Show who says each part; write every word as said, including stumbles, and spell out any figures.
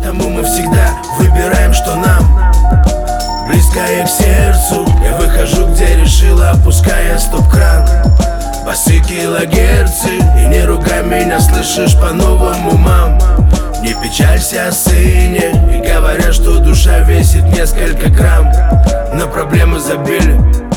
Speaker 1: Поэтому мы всегда выбираем, что нам близкое к сердцу. Я выхожу, где решила, опуская стоп-кран. Басы килогерцы, и не ругай меня, слышишь, по-новому, мам. Не печалься о сыне, и говорят, что душа весит несколько грамм. Но проблемы забили